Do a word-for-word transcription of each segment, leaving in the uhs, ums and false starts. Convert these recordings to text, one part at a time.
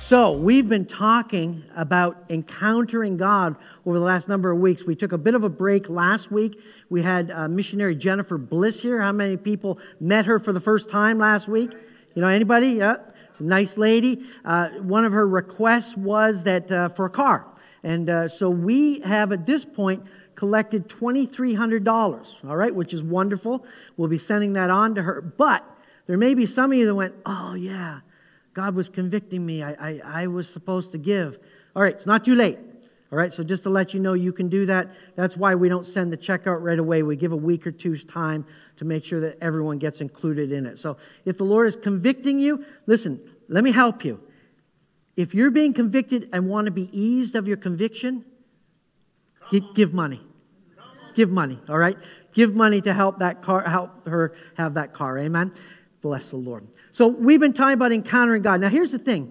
So, we've been talking about encountering God over the last number of weeks. We took a bit of a break last week. We had uh, missionary Jennifer Bliss here. How many people met her for the first time last week? You know, anybody? Yeah, nice lady. Uh, one of her requests was that uh, for a car. And uh, so we have at this point collected two thousand three hundred dollars, all right, which is wonderful. We'll be sending that on to her. But there may be some of you that went, oh, yeah, God was convicting me. I, I, I was supposed to give. All right, it's not too late. All right, so just to let you know, you can do that. That's why we don't send the check out right away. We give a week or two's time to make sure that everyone gets included in it. So if the Lord is convicting you, listen, let me help you. If you're being convicted and want to be eased of your conviction, give, give money. Give money, all right? Give money to help that car, help her have that car. Amen? Bless the Lord. So we've been talking about encountering God. Now here's the thing.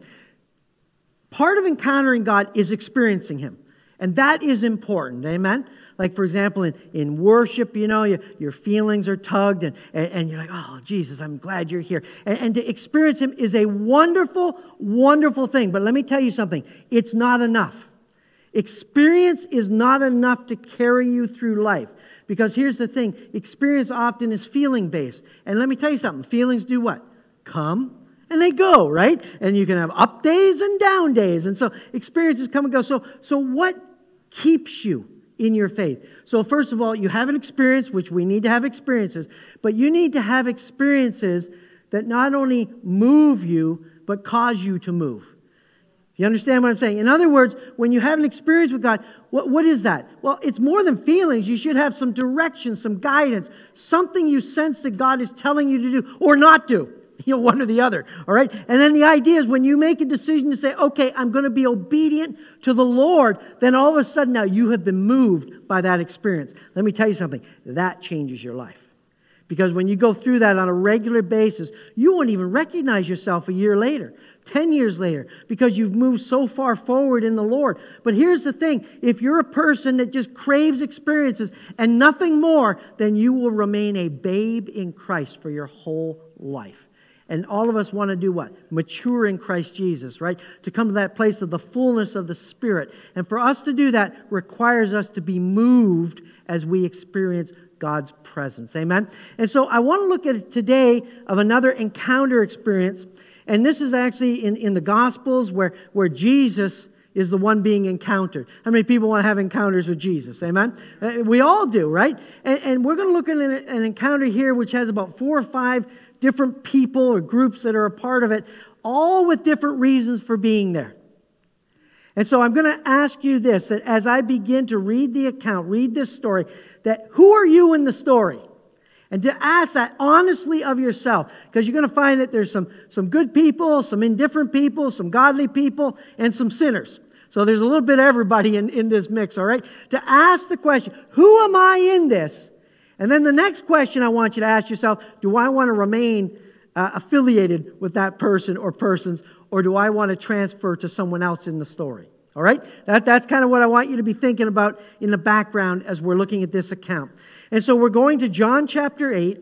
Part of encountering God is experiencing Him. And that is important. Amen? Like for example, in, in worship, you know, your, your feelings are tugged and, and, and you're like, oh, Jesus, I'm glad you're here. And, and to experience Him is a wonderful, wonderful thing. But let me tell you something. It's not enough. Experience is not enough to carry you through life. Because here's the thing, experience often is feeling-based. And let me tell you something, feelings do what? Come and they go, right? And you can have up days and down days. And so experiences come and go. So, so what keeps you in your faith? So first of all, you have an experience, which we need to have experiences, but you need to have experiences that not only move you, but cause you to move. You understand what I'm saying? In other words, when you have an experience with God, what, what is that? Well, it's more than feelings. You should have some direction, some guidance, something you sense that God is telling you to do or not do. You know, one or the other, all right? And then the idea is when you make a decision to say, okay, I'm going to be obedient to the Lord, then all of a sudden now you have been moved by that experience. Let me tell you something. That changes your life. Because when you go through that on a regular basis, you won't even recognize yourself a year later, ten years later, because you've moved so far forward in the Lord. But here's the thing. If you're a person that just craves experiences and nothing more, then you will remain a babe in Christ for your whole life. And all of us want to do what? Mature in Christ Jesus, right? To come to that place of the fullness of the Spirit. And for us to do that requires us to be moved as we experience God's presence. Amen? And so I want to look at today of another encounter experience. And this is actually in, in the Gospels where, where Jesus is the one being encountered. How many people want to have encounters with Jesus? Amen? We all do, right? And, and we're going to look at an, an encounter here which has about four or five different people or groups that are a part of it, all with different reasons for being there. And so I'm going to ask you this, that as I begin to read the account, read this story, that who are you in the story? And to ask that honestly of yourself, because you're going to find that there's some, some good people, some indifferent people, some godly people, and some sinners. So there's a little bit of everybody in, in this mix, all right? To ask the question, who am I in this? And then the next question I want you to ask yourself, do I want to remain uh, affiliated with that person or persons, or do I want to transfer to someone else in the story? All right? That, that's kind of what I want you to be thinking about in the background as we're looking at this account. And so we're going to John chapter eight,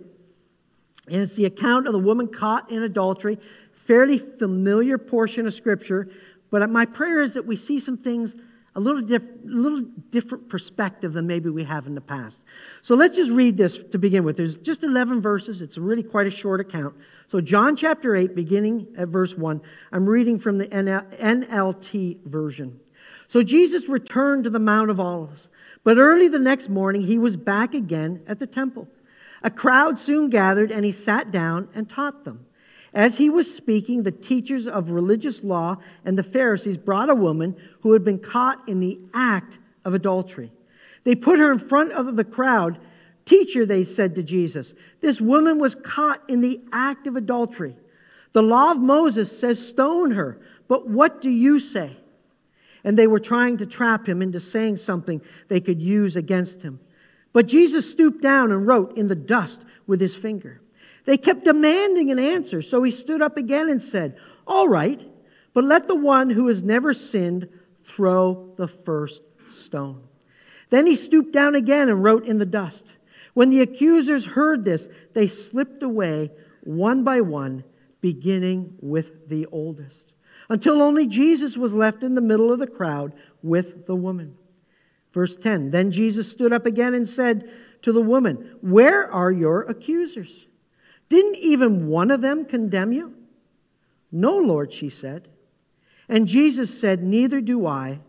and it's the account of the woman caught in adultery. Fairly familiar portion of Scripture, but my prayer is that we see some things a little, diff- little different perspective than maybe we have in the past. So let's just read this to begin with. There's just eleven verses. It's really quite a short account. So John chapter eight, beginning at verse one. I'm reading from the N L T version. So Jesus returned to the Mount of Olives. But early the next morning, He was back again at the temple. A crowd soon gathered, and He sat down and taught them. As He was speaking, the teachers of religious law and the Pharisees brought a woman who had been caught in the act of adultery. They put her in front of the crowd. Teacher, they said to Jesus, this woman was caught in the act of adultery. The law of Moses says stone her, but what do you say? And they were trying to trap Him into saying something they could use against Him. But Jesus stooped down and wrote in the dust with His finger. They kept demanding an answer, so He stood up again and said, all right, but let the one who has never sinned throw the first stone. Then He stooped down again and wrote in the dust. When the accusers heard this, they slipped away one by one, beginning with the oldest. until only Jesus was left in the middle of the crowd with the woman. Verse ten, then Jesus stood up again and said to the woman, where are your accusers? Didn't even one of them condemn you? No, Lord, she said. And Jesus said, neither do I.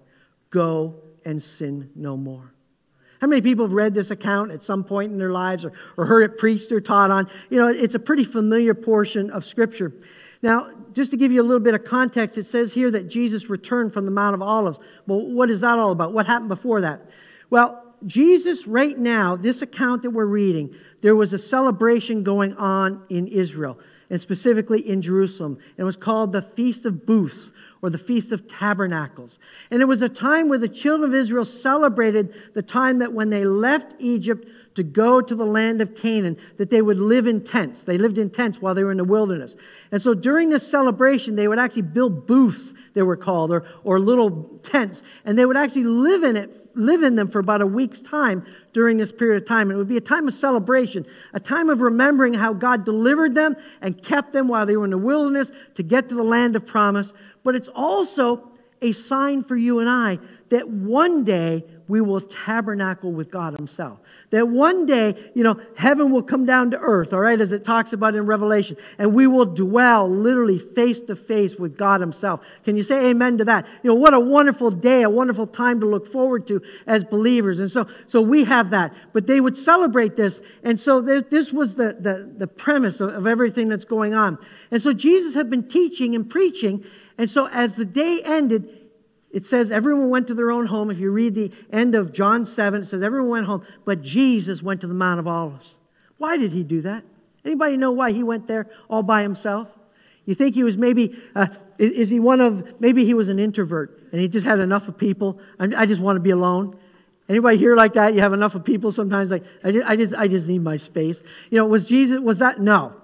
Go and sin no more. How many people have read this account at some point in their lives, or, or heard it preached or taught on? You know, it's a pretty familiar portion of Scripture. Now, just to give you a little bit of context, it says here that Jesus returned from the Mount of Olives. Well, what is that all about? What happened before that? Well, Jesus, right now, this account that we're reading, there was a celebration going on in Israel, and specifically in Jerusalem. It was called the Feast of Booths, or the Feast of Tabernacles. And it was a time where the children of Israel celebrated the time that when they left Egypt to go to the land of Canaan, that they would live in tents. They lived in tents while they were in the wilderness. And so during this celebration, they would actually build booths, they were called, or, or little tents. And they would actually live in it, live in them for about a week's time during this period of time. And it would be a time of celebration, a time of remembering how God delivered them and kept them while they were in the wilderness to get to the land of promise. But it's also a sign for you and I that one day we will tabernacle with God Himself. That one day, you know, heaven will come down to earth, all right, as it talks about in Revelation, and we will dwell literally face to face with God Himself. Can you say amen to that? You know, what a wonderful day, a wonderful time to look forward to as believers. And so, so we have that. But they would celebrate this, and so this, this was the, the, the premise of, of everything that's going on. And so Jesus had been teaching and preaching, and so as the day ended, it says everyone went to their own home. If you read the end of John seven, it says everyone went home, but Jesus went to the Mount of Olives. Why did He do that? Anybody know why He went there all by Himself? You think He was maybe, uh, is He one of, maybe He was an introvert and He just had enough of people. I just want to be alone. Anybody here like that? You have enough of people sometimes, like, I just, I just, I just need my space. You know, was Jesus, was that? No.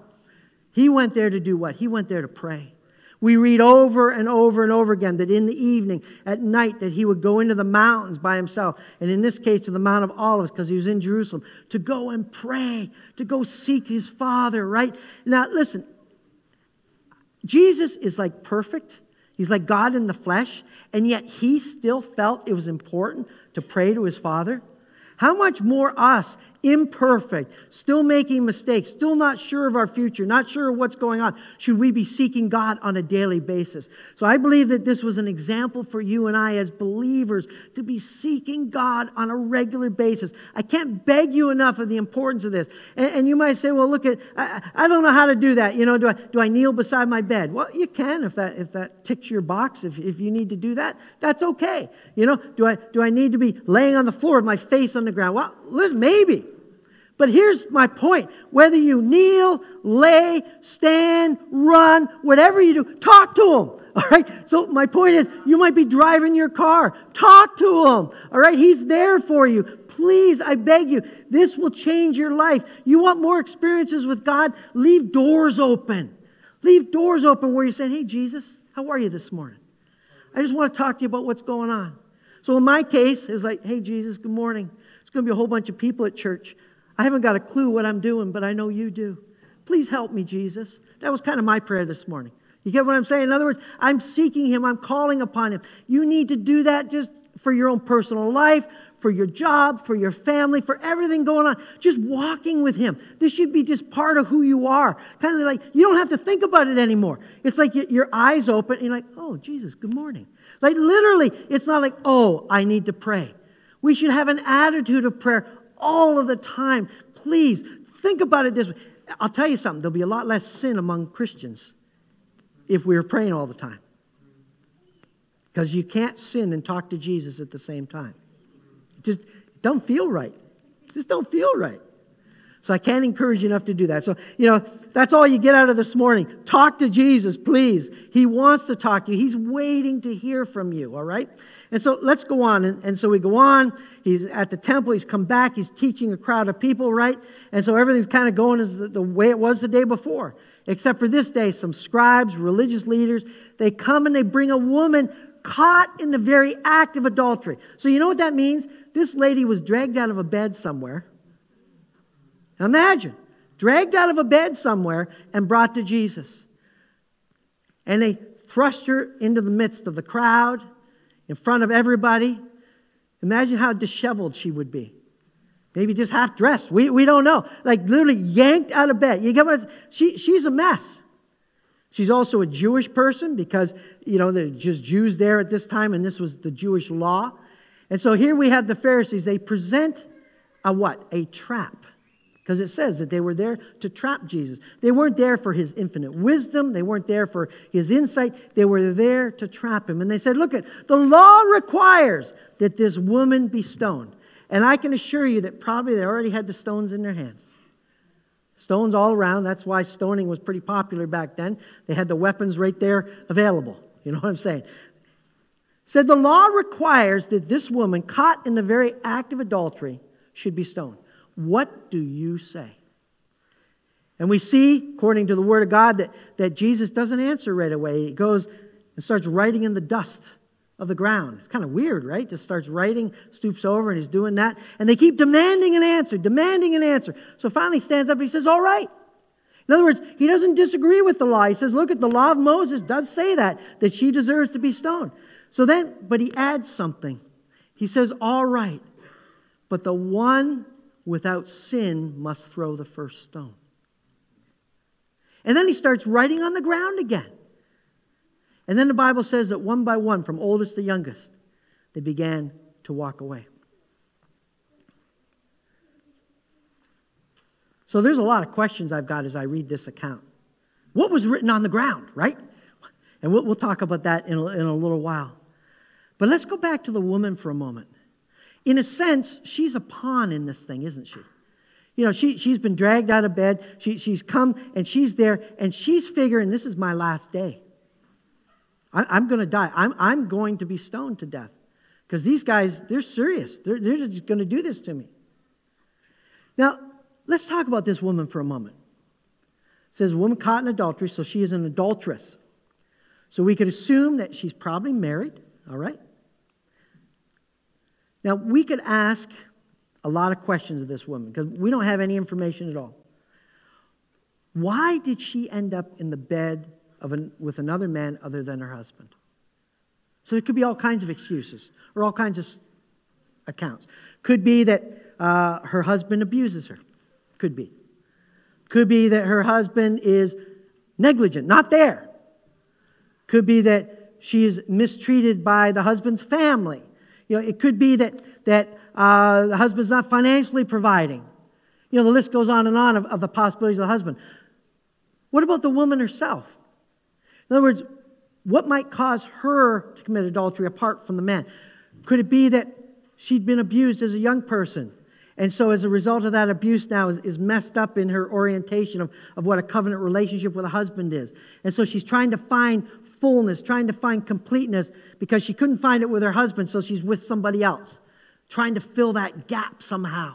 He went there to do what? He went there to pray. We read over and over and over again that in the evening, at night, that He would go into the mountains by Himself. And in this case, to the Mount of Olives, because He was in Jerusalem, to go and pray, to go seek His Father, right? Now, listen, Jesus is like perfect. He's like God in the flesh. And yet He still felt it was important to pray to His Father. How much more us, imperfect, still making mistakes, still not sure of our future, not sure of what's going on, should we be seeking God on a daily basis? So I believe that this was an example for you and I as believers to be seeking God on a regular basis. I can't beg you enough of the importance of this. And, and you might say, well, look, at I, I don't know how to do that. You know, do I do I kneel beside my bed? Well, you can if that if that ticks your box. If if you need to do that, that's okay. You know, do I do I need to be laying on the floor with my face on the ground? Well, listen, maybe. But here's my point. Whether you kneel, lay, stand, run, whatever you do, talk to Him. All right? So my point is, you might be driving your car. Talk to Him. All right? He's there for you. Please, I beg you, this will change your life. You want more experiences with God? Leave doors open. Leave doors open where you say, hey, Jesus, how are you this morning? I just want to talk to you about what's going on. So in my case, it was like, hey, Jesus, good morning. There's going to be a whole bunch of people at church. I haven't got a clue what I'm doing, but I know you do. Please help me, Jesus. That was kind of my prayer this morning. You get what I'm saying? In other words, I'm seeking Him. I'm calling upon Him. You need to do that just for your own personal life, for your job, for your family, for everything going on. Just walking with Him. This should be just part of who you are. Kind of like, you don't have to think about it anymore. It's like your eyes open and you're like, oh, Jesus, good morning. Like literally, it's not like, oh, I need to pray. We should have an attitude of prayer all of the time. Please, think about it this way. I'll tell you something. There'll be a lot less sin among Christians if we were praying all the time. Because you can't sin and talk to Jesus at the same time. It just don't feel right. It just don't feel right. So I can't encourage you enough to do that. So, you know, that's all you get out of this morning. Talk to Jesus, please. He wants to talk to you. He's waiting to hear from you, all right? And so let's go on. And, and so we go on. He's at the temple. He's come back. He's teaching a crowd of people, right? And so everything's kind of going as the, the way it was the day before. Except for this day, some scribes, religious leaders, they come and they bring a woman caught in the very act of adultery. So you know what that means? This lady was dragged out of a bed somewhere. Imagine, dragged out of a bed somewhere and brought to Jesus. And they thrust her into the midst of the crowd, in front of everybody. Imagine how disheveled she would be. Maybe just half dressed. We, we don't know. Like literally yanked out of bed. You get what? She, she's a mess. She's also a Jewish person because, you know, there's just Jews there at this time, and this was the Jewish law. And so here we have the Pharisees. They present a what? A trap. Because it says that they were there to trap Jesus. They weren't there for his infinite wisdom. They weren't there for his insight. They were there to trap him. And they said, look, at the law requires that this woman be stoned. And I can assure you that probably they already had the stones in their hands. Stones all around. That's why stoning was pretty popular back then. They had the weapons right there available. You know what I'm saying? Said the law requires that this woman caught in the very act of adultery should be stoned. What do you say? And we see, according to the Word of God, that, that Jesus doesn't answer right away. He goes and starts writing in the dust of the ground. It's kind of weird, right? Just starts writing, stoops over, and he's doing that. And they keep demanding an answer, demanding an answer. So finally he stands up and he says, all right. In other words, he doesn't disagree with the law. He says, look, at the law of Moses does say that, that she deserves to be stoned. So then, but he adds something. He says, all right, but the one without sin must throw the first stone. And then he starts writing on the ground again. And then the Bible says that one by one, from oldest to youngest, they began to walk away. So there's a lot of questions I've got as I read this account. What was written on the ground, right? And we'll, we'll talk about that in a, in a little while. But let's go back to the woman for a moment. In a sense, she's a pawn in this thing, isn't she? You know, she, she's been dragged out of bed. She, she's come and she's there and she's figuring, this is my last day. I, I'm going to die. I'm, I'm going to be stoned to death. Because these guys, they're serious. They're, they're just going to do this to me. Now, let's talk about this woman for a moment. It says, woman caught in adultery, so she is an adulteress. So we could assume that she's probably married, all right? Now, we could ask a lot of questions of this woman because we don't have any information at all. Why did she end up in the bed of an, with another man other than her husband? So there could be all kinds of excuses or all kinds of accounts. Could be that uh, her husband abuses her. Could be. Could be that her husband is negligent, not there. Could be that she is mistreated by the husband's family. You know, it could be that that uh, the husband's not financially providing. You know, the list goes on and on of, of the possibilities of the husband. What about the woman herself? In other words, what might cause her to commit adultery apart from the man? Could it be that she'd been abused as a young person? And so as a result of that abuse now is, is messed up in her orientation of, of what a covenant relationship with a husband is. And so she's trying to find fullness, trying to find completeness because she couldn't find it with her husband, so she's with somebody else, trying to fill that gap somehow.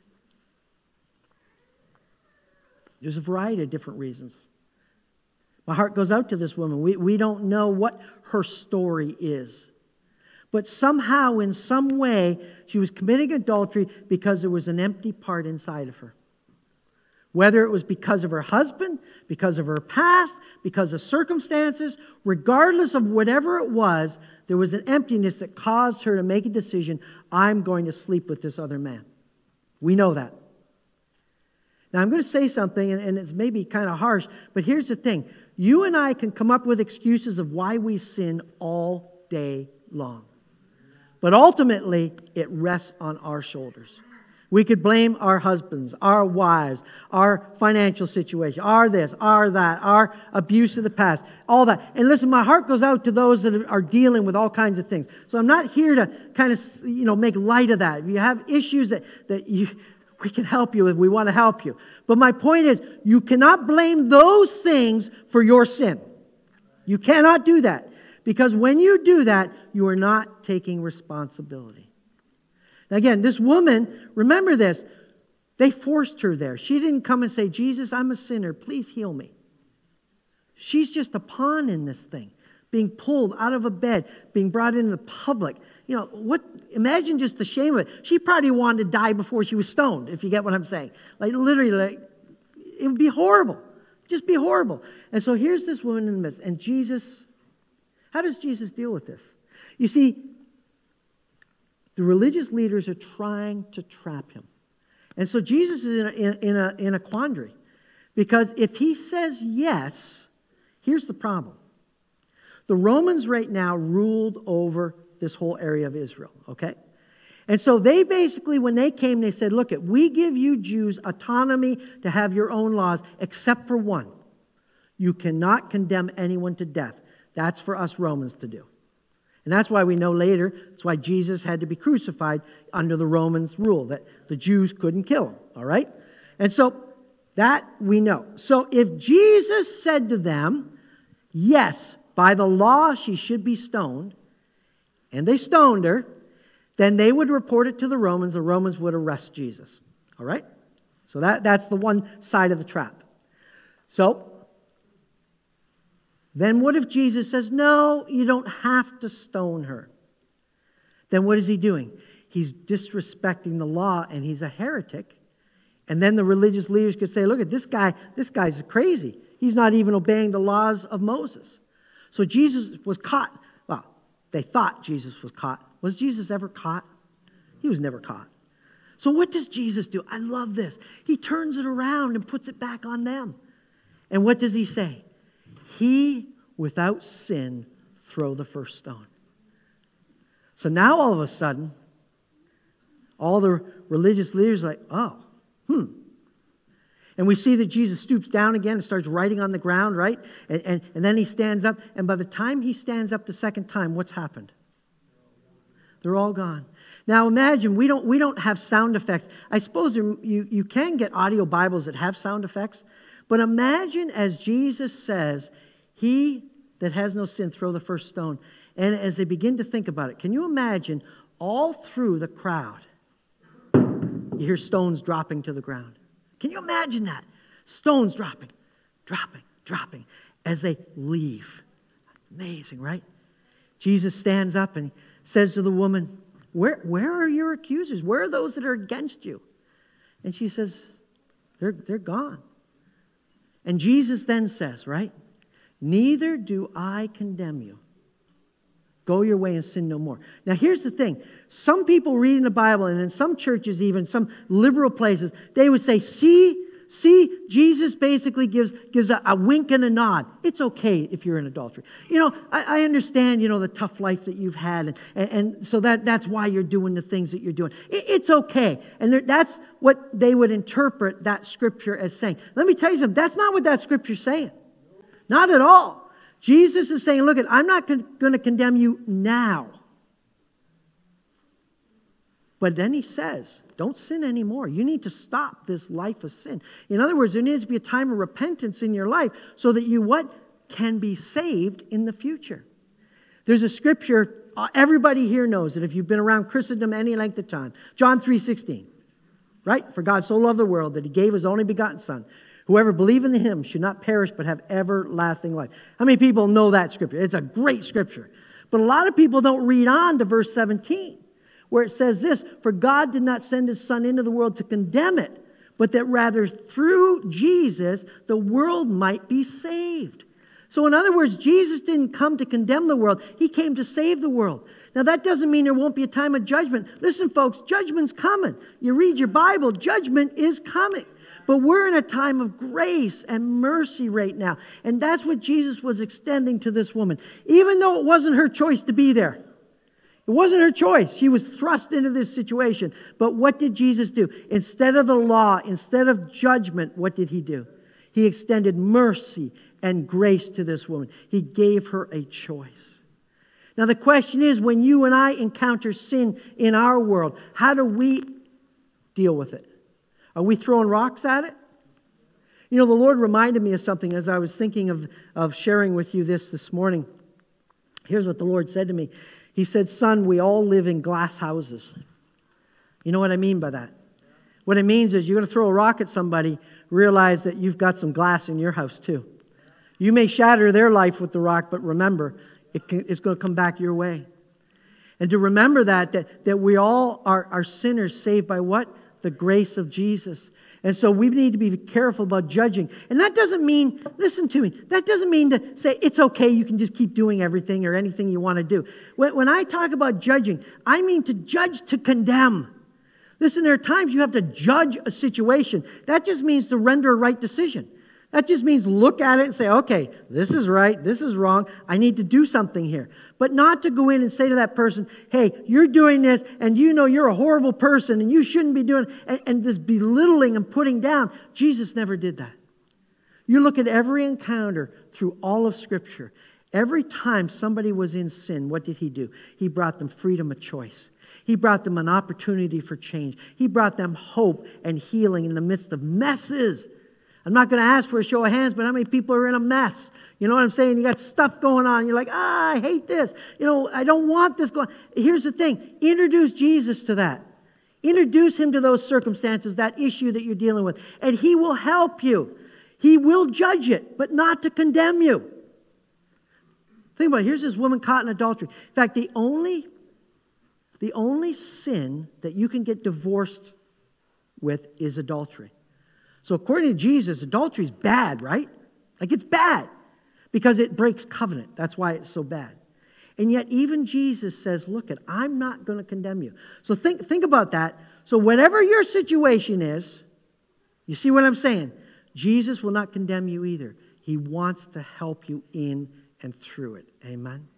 There's a variety of different reasons. My heart goes out to this woman. We, we don't know what her story is. But somehow, in some way, she was committing adultery because there was an empty part inside of her. Whether it was because of her husband, because of her past, because of circumstances, regardless of whatever it was, there was an emptiness that caused her to make a decision, I'm going to sleep with this other man. We know that. Now, I'm going to say something, and, and it's maybe kind of harsh, but here's the thing. You and I can come up with excuses of why we sin all day long. But ultimately, it rests on our shoulders. We could blame our husbands, our wives, our financial situation, our this, our that, our abuse of the past, all that. And listen, my heart goes out to those that are dealing with all kinds of things. So I'm not here to kind of, you know, make light of that. If you have issues that, that you, we can help you with, we want to help you. But my point is, you cannot blame those things for your sin. You cannot do that. Because when you do that, you are not taking responsibility. Now again, this woman, remember this, they forced her there. She didn't come and say, Jesus, I'm a sinner, please heal me. She's just a pawn in this thing, being pulled out of a bed, being brought into the public. You know, what? Imagine just the shame of it. She probably wanted to die before she was stoned, if you get what I'm saying. Like literally, like, it would be horrible. Just be horrible. And so here's this woman in the midst, and Jesus How does Jesus deal with this? You see, the religious leaders are trying to trap him. And so Jesus is in a, in, in a, in a quandary. Because if he says yes, here's the problem. The Romans right now ruled over this whole area of Israel, okay? And so they basically, when they came, they said, look, we give you Jews autonomy to have your own laws, except for one. You cannot condemn anyone to death. That's for us Romans to do. And that's why we know later, that's why Jesus had to be crucified under the Romans' rule, that the Jews couldn't kill him, all right? And so that we know. So if Jesus said to them, yes, by the law she should be stoned, and they stoned her, then they would report it to the Romans. The Romans would arrest Jesus, all right? So that, that's the one side of the trap. So then what if Jesus says, no, you don't have to stone her? Then what is he doing? He's disrespecting the law, and he's a heretic. And then the religious leaders could say, look at this guy, this guy's crazy. He's not even obeying the laws of Moses. So Jesus was caught. Well, they thought Jesus was caught. Was Jesus ever caught? He was never caught. So what does Jesus do? I love this. He turns it around and puts it back on them. And what does he say? He, without sin, throw the first stone. So now all of a sudden, all the religious leaders are like, oh, hmm. And we see that Jesus stoops down again and starts writing on the ground, right? And, and, and then he stands up. And by the time he stands up the second time, what's happened? They're all gone. Now imagine, we don't, we don't have sound effects. I suppose there, you, you can get audio Bibles that have sound effects. But imagine as Jesus says, he that has no sin, throw the first stone. And as they begin to think about it, can you imagine all through the crowd, you hear stones dropping to the ground. Can you imagine that? Stones dropping, dropping, dropping as they leave. Amazing, right? Jesus stands up and says to the woman, where, where are your accusers? Where are those that are against you? And she says, they're, they're gone. And Jesus then says, right? Neither do I condemn you. Go your way and sin no more. Now here's the thing. Some people reading the Bible, and in some churches even, some liberal places, they would say, see, see, Jesus basically gives, gives a, a wink and a nod. It's okay if you're in adultery. You know, I, I understand, you know, the tough life that you've had, and, and, and so that, that's why you're doing the things that you're doing. It, it's okay. And there, that's what they would interpret that scripture as saying. Let me tell you something. That's not what that scripture's saying. Not at all. Jesus is saying, look, I'm not con- going to condemn you now. But then he says, don't sin anymore. You need to stop this life of sin. In other words, there needs to be a time of repentance in your life so that you what? Can be saved in the future. There's a scripture, uh, everybody here knows it if you've been around Christendom any length of time. John three sixteen. Right? For God so loved the world that he gave his only begotten Son. Whoever believes in him should not perish but have everlasting life. How many people know that scripture? It's a great scripture. But a lot of people don't read on to verse seventeen, where it says this, for God did not send his Son into the world to condemn it, but that rather through Jesus the world might be saved. So in other words, Jesus didn't come to condemn the world. He came to save the world. Now that doesn't mean there won't be a time of judgment. Listen, folks, judgment's coming. You read your Bible, judgment is coming. But we're in a time of grace and mercy right now. And that's what Jesus was extending to this woman. Even though it wasn't her choice to be there. It wasn't her choice. She was thrust into this situation. But what did Jesus do? Instead of the law, instead of judgment, what did he do? He extended mercy and grace to this woman. He gave her a choice. Now the question is, when you and I encounter sin in our world, how do we deal with it? Are we throwing rocks at it? You know, the Lord reminded me of something as I was thinking of, of sharing with you this this morning. Here's what the Lord said to me. He said, son, we all live in glass houses. You know what I mean by that? What it means is you're going to throw a rock at somebody, realize that you've got some glass in your house too. You may shatter their life with the rock, but remember, it can, it's going to come back your way. And to remember that, that, that we all are, are sinners saved by what? the grace of Jesus. And so we need to be careful about judging. And that doesn't mean, listen to me, that doesn't mean to say it's okay, you can just keep doing everything or anything you want to do. When, when I talk about judging, I mean to judge to condemn. Listen, there are times you have to judge a situation. That just means to render a right decision. That just means look at it and say, okay, this is right, this is wrong, I need to do something here. But not to go in and say to that person, hey, you're doing this, and you know you're a horrible person, and you shouldn't be doing it, and, and this belittling and putting down. Jesus never did that. You look at every encounter through all of Scripture. Every time somebody was in sin, what did he do? He brought them freedom of choice. He brought them an opportunity for change. He brought them hope and healing in the midst of messes. I'm not going to ask for a show of hands, but how many people are in a mess? You know what I'm saying? You got stuff going on. You're like, ah, I hate this. You know, I don't want this going. Here's the thing. Introduce Jesus to that. Introduce him to those circumstances, that issue that you're dealing with, and he will help you. He will judge it, but not to condemn you. Think about it. Here's this woman caught in adultery. In fact, the only, the only sin that you can get divorced with is adultery. So according to Jesus, adultery is bad, right? Like it's bad because it breaks covenant. That's why it's so bad. And yet even Jesus says, look, it, I'm not going to condemn you. So think, think about that. So whatever your situation is, you see what I'm saying? Jesus will not condemn you either. He wants to help you in and through it. Amen?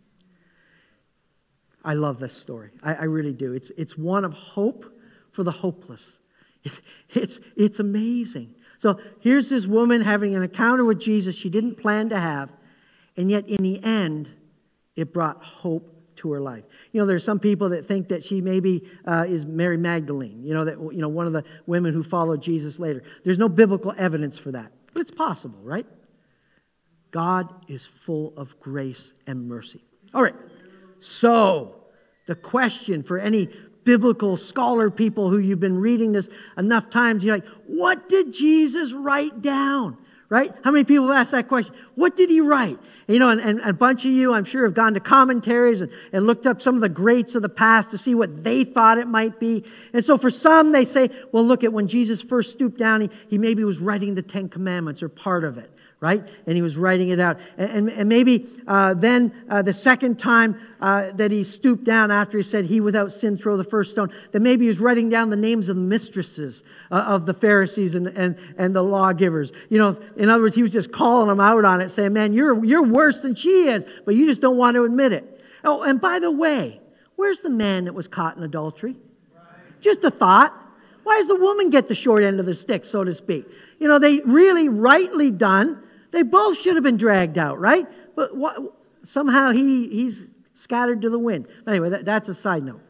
I love this story. I, I really do. It's, it's one of hope for the hopeless. It's, it's, it's amazing. So here's this woman having an encounter with Jesus she didn't plan to have, and yet in the end, it brought hope to her life. You know, there's some people that think that she maybe uh, is Mary Magdalene, you know, that you know one of the women who followed Jesus later. There's no biblical evidence for that, but it's possible, right? God is full of grace and mercy. All right, so the question for any biblical scholar people who you've been reading this enough times, you're like, what did Jesus write down? Right? How many people have asked that question? What did he write? You know, and, and a bunch of you, I'm sure, have gone to commentaries and, and looked up some of the greats of the past to see what they thought it might be. And so for some, they say, well, look at when Jesus first stooped down, he, he maybe was writing the Ten Commandments or part of it. Right? And he was writing it out. And, and, and maybe uh, then uh, the second time uh, that he stooped down after he said, he without sin throw the first stone, that maybe he was writing down the names of the mistresses uh, of the Pharisees and, and, and the lawgivers. You know, in other words, he was just calling them out on it, saying, man, you're, you're worse than she is, but you just don't want to admit it. Oh, and by the way, where's the man that was caught in adultery? Right. Just a thought. Why does the woman get the short end of the stick, so to speak? You know, they really rightly done. They both should have been dragged out, right? But what, somehow he he's scattered to the wind. Anyway, that, that's a side note.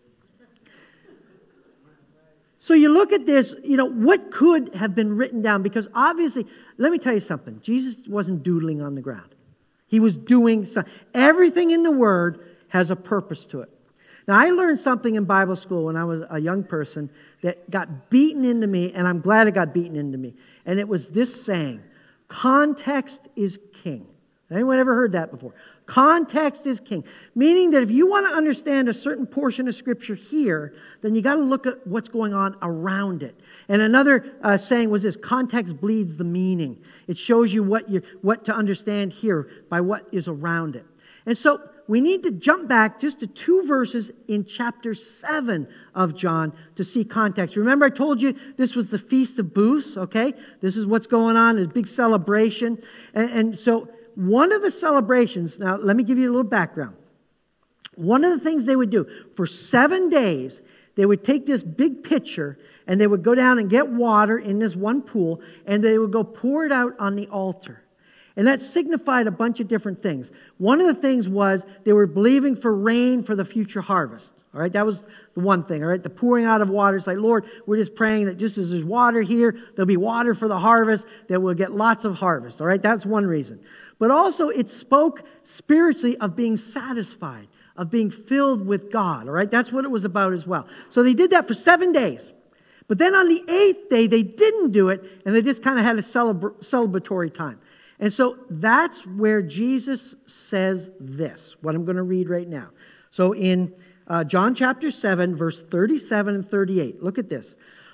So you look at this, you know, what could have been written down? Because obviously, let me tell you something. Jesus wasn't doodling on the ground. He was doing something. Everything in the Word has a purpose to it. Now, I learned something in Bible school when I was a young person that got beaten into me, and I'm glad it got beaten into me. And it was this saying, context is king. Anyone ever heard that before? Context is king. Meaning that if you want to understand a certain portion of Scripture here, then you got to look at what's going on around it. And another uh, saying was this, context bleeds the meaning. It shows you what, you what to understand here by what is around it. And so we need to jump back just to two verses in chapter seven of John to see context. Remember I told you this was the Feast of Booths, okay? This is what's going on, this big celebration. And, and so one of the celebrations, now let me give you a little background. One of the things they would do, for seven days, they would take this big pitcher and they would go down and get water in this one pool and they would go pour it out on the altar. And that signified a bunch of different things. One of the things was they were believing for rain for the future harvest. All right, that was the one thing. All right, the pouring out of water. It's like, Lord, we're just praying that just as there's water here, there'll be water for the harvest, that we'll get lots of harvest. All right, that's one reason. But also it spoke spiritually of being satisfied, of being filled with God. All right, that's what it was about as well. So they did that for seven days. But then on the eighth day, they didn't do it, and they just kind of had a celebra- celebratory time. And so that's where Jesus says this, what I'm going to read right now. So in uh, John chapter seven, verse thirty-seven and thirty-eight, look at this.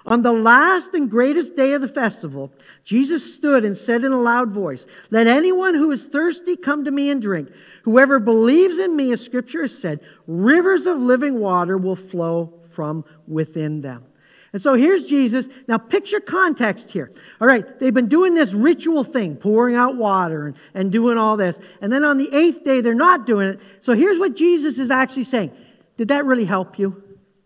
On the last and greatest day of the festival, Jesus stood and said in a loud voice, "Let anyone who is thirsty come to me and drink. Whoever believes in me," as Scripture has said, "rivers of living water will flow from within them." And so here's Jesus. Now picture context here. All right, they've been doing this ritual thing, pouring out water and, and doing all this. And then on the eighth day, they're not doing it. So here's what Jesus is actually saying. Did that really help you?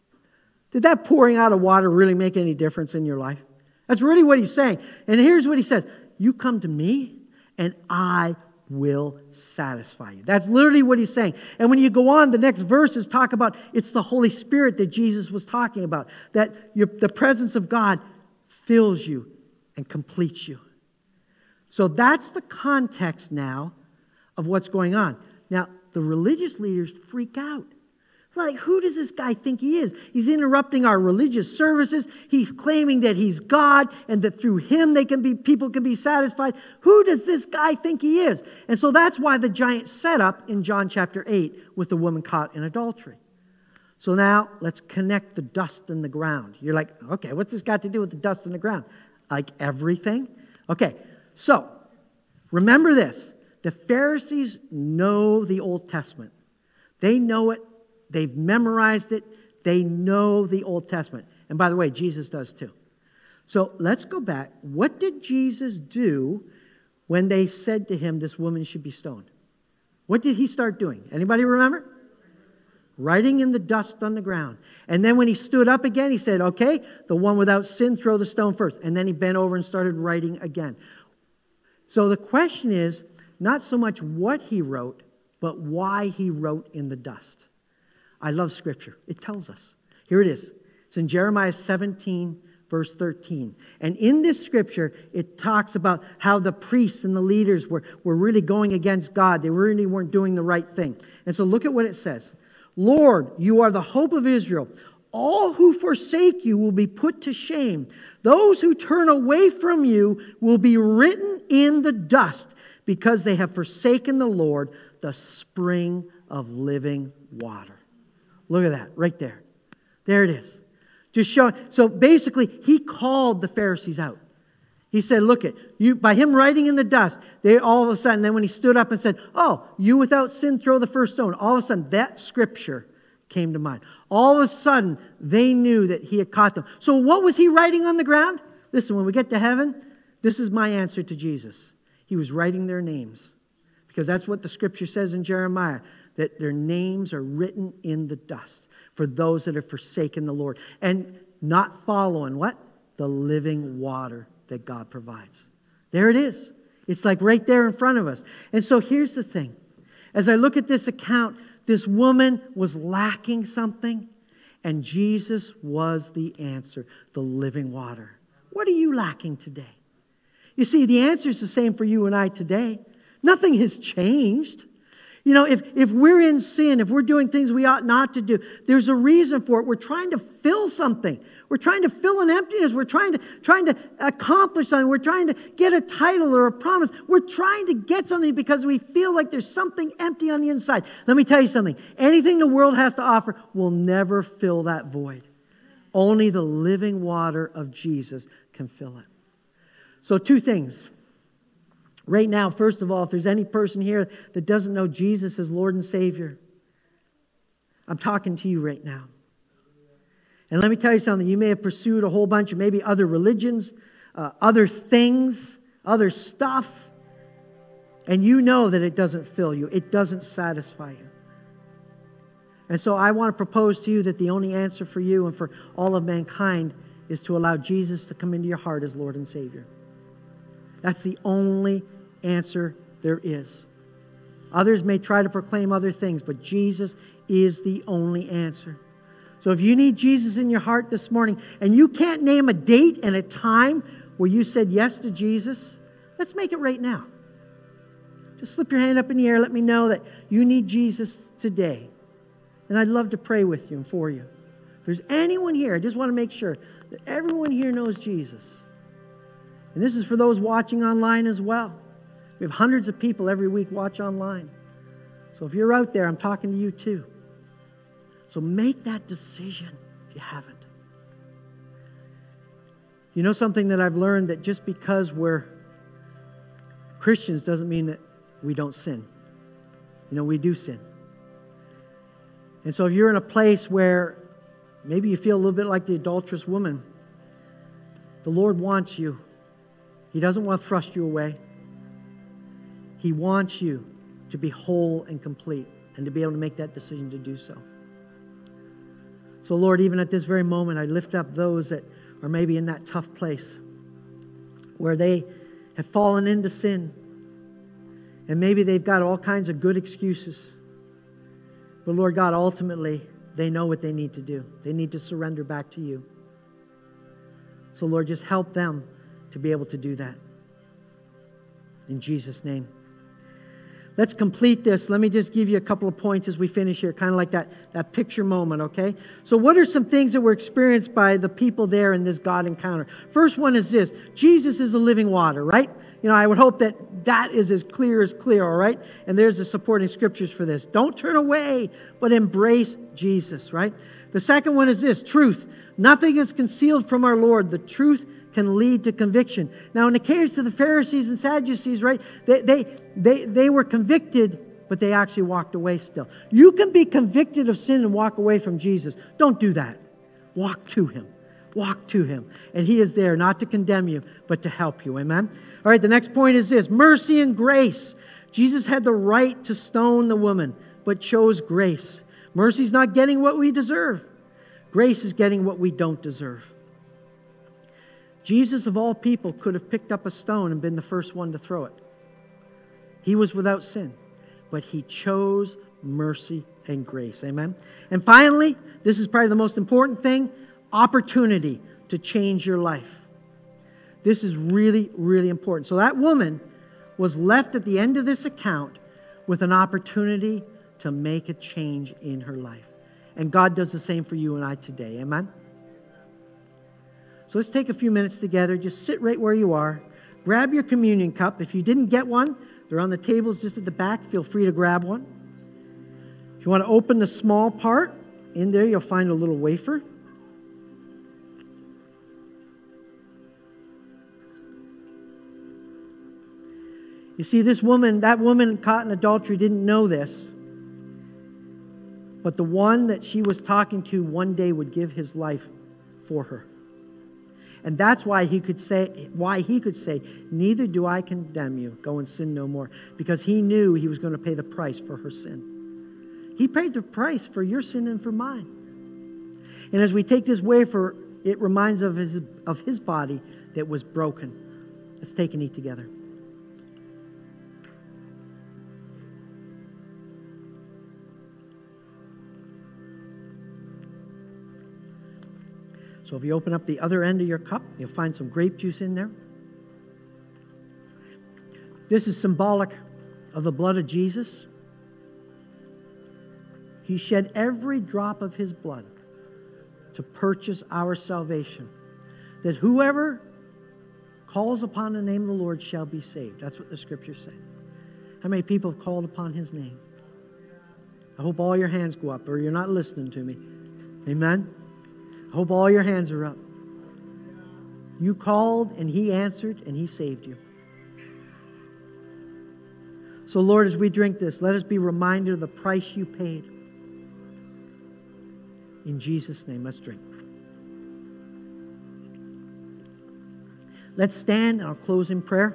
Did that pouring out of water really make any difference in your life? That's really what he's saying. And here's what he says. You come to me and I will satisfy you. That's literally what he's saying. And when you go on, the next verses talk about it's the Holy Spirit that Jesus was talking about. That your, the presence of God fills you and completes you. So that's the context now of what's going on. Now, the religious leaders freak out. Like, who does this guy think he is? He's interrupting our religious services. He's claiming that he's God and that through him they can be people can be satisfied. Who does this guy think he is? And so that's why the giant setup in John chapter eight with the woman caught in adultery. So now let's connect the dust in the ground. You're like, okay, what's this got to do with the dust in the ground? Like everything? Okay, so remember this. The Pharisees know the Old Testament. They know it. They've memorized it. They know the Old Testament. And by the way, Jesus does too. So let's go back. What did Jesus do when they said to him, this woman should be stoned? What did he start doing? Anybody remember? Writing in the dust on the ground. And then when he stood up again, he said, okay, the one without sin, throw the stone first. And then he bent over and started writing again. So the question is not so much what he wrote, but why he wrote in the dust. I love Scripture. It tells us. Here it is. It's in Jeremiah seventeen, verse thirteen. And in this Scripture, it talks about how the priests and the leaders were, were really going against God. They really weren't doing the right thing. And so look at what it says. Lord, you are the hope of Israel. All who forsake you will be put to shame. Those who turn away from you will be written in the dust because they have forsaken the Lord, the spring of living water. Look at that, right there. There it is. Just showing. So basically, he called the Pharisees out. He said, look at you, by him writing in the dust, they all of a sudden, then when he stood up and said, oh, you without sin throw the first stone, all of a sudden that scripture came to mind. All of a sudden, they knew that he had caught them. So what was he writing on the ground? Listen, when we get to heaven, this is my answer to Jesus. He was writing their names. Because that's what the scripture says in Jeremiah, that their names are written in the dust for those that have forsaken the Lord and not following what? The living water that God provides. There it is. It's like right there in front of us. And so here's the thing. As I look at this account, this woman was lacking something, and Jesus was the answer, the living water. What are you lacking today? You see, the answer is the same for you and I today. Nothing has changed. You know, if, if we're in sin, if we're doing things we ought not to do, there's a reason for it. We're trying to fill something. We're trying to fill an emptiness. We're trying to, trying to accomplish something. We're trying to get a title or a promise. We're trying to get something because we feel like there's something empty on the inside. Let me tell you something. Anything the world has to offer will never fill that void. Only the living water of Jesus can fill it. So two things. Right now, first of all, if there's any person here that doesn't know Jesus as Lord and Savior, I'm talking to you right now. And let me tell you something. You may have pursued a whole bunch of maybe other religions, uh, other things, other stuff, and you know that it doesn't fill you. It doesn't satisfy you. And so I want to propose to you that the only answer for you and for all of mankind is to allow Jesus to come into your heart as Lord and Savior. That's the only answer there is. Others may try to proclaim other things, but Jesus is the only answer. So if you need Jesus in your heart this morning, and you can't name a date and a time where you said yes to Jesus, let's make it right now. Just slip your hand up in the air. Let me know that you need Jesus today. And I'd love to pray with you and for you. If there's anyone here, I just want to make sure that everyone here knows Jesus. And this is for those watching online as well. We have hundreds of people every week watch online. So if you're out there, I'm talking to you too. So make that decision if you haven't. You know something that I've learned, that just because we're Christians doesn't mean that we don't sin. You know, we do sin. And so if you're in a place where maybe you feel a little bit like the adulterous woman, the Lord wants you. He doesn't want to thrust you away. He wants you to be whole and complete and to be able to make that decision to do so. So Lord, even at this very moment, I lift up those that are maybe in that tough place where they have fallen into sin. And maybe they've got all kinds of good excuses. But Lord God, ultimately, they know what they need to do. They need to surrender back to you. So Lord, just help them to be able to do that. In Jesus' name. Let's complete this. Let me just give you a couple of points as we finish here, kind of like that, that picture moment, okay? So what are some things that were experienced by the people there in this God encounter? First one is this. Jesus is the living water, right? You know, I would hope that that is as clear as clear, all right? And there's the supporting scriptures for this. Don't turn away, but embrace Jesus, right? The second one is this, truth. Nothing is concealed from our Lord. The truth can lead to conviction. Now, in the case of the Pharisees and Sadducees, right, they, they, they, they were convicted, but they actually walked away still. You can be convicted of sin and walk away from Jesus. Don't do that. Walk to Him. Walk to Him. And He is there not to condemn you, but to help you. Amen? All right, the next point is this. Mercy and grace. Jesus had the right to stone the woman, but chose grace. Mercy is not getting what we deserve. Grace is getting what we don't deserve. Jesus, of all people, could have picked up a stone and been the first one to throw it. He was without sin, but He chose mercy and grace. Amen? And finally, this is probably the most important thing, opportunity to change your life. This is really, really important. So that woman was left at the end of this account with an opportunity to make a change in her life. And God does the same for you and I today. Amen? So let's take a few minutes together. Just sit right where you are. Grab your communion cup. If you didn't get one, they're on the tables just at the back. Feel free to grab one. If you want to open the small part, in there you'll find a little wafer. You see, this woman, that woman caught in adultery didn't know this. But the one that she was talking to one day would give his life for her. And that's why he could say, why he could say, neither do I condemn you. Go and sin no more. Because he knew he was going to pay the price for her sin. He paid the price for your sin and for mine. And as we take this wafer, it reminds of his, of his body that was broken. Let's take and eat together. So if you open up the other end of your cup, you'll find some grape juice in there. This is symbolic of the blood of Jesus. He shed every drop of His blood to purchase our salvation. That whoever calls upon the name of the Lord shall be saved. That's what the scriptures say. How many people have called upon His name? I hope all your hands go up, or you're not listening to me. Amen? I hope all your hands are up. You called and He answered and He saved you. So Lord, as we drink this, let us be reminded of the price you paid. In Jesus' name, let's drink. Let's stand and I'll close in prayer.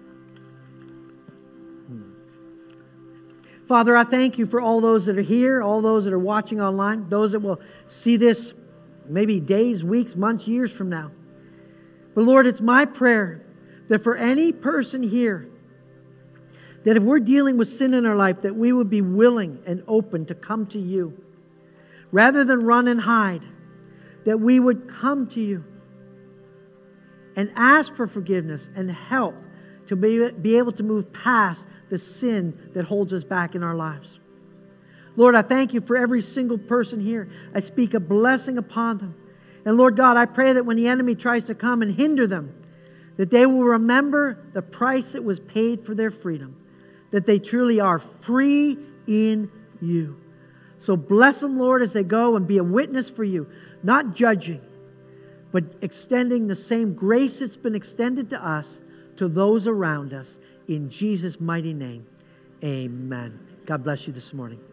Father, I thank you for all those that are here, all those that are watching online, those that will see this maybe days, weeks, months, years from now. But Lord, it's my prayer that for any person here, that if we're dealing with sin in our life, that we would be willing and open to come to you. Rather than run and hide, that we would come to you and ask for forgiveness and help to be, be able to move past the sin that holds us back in our lives. Lord, I thank you for every single person here. I speak a blessing upon them. And Lord God, I pray that when the enemy tries to come and hinder them, that they will remember the price that was paid for their freedom, that they truly are free in you. So bless them, Lord, as they go and be a witness for you, not judging, but extending the same grace that's been extended to us, to those around us. In Jesus' mighty name, amen. God bless you this morning.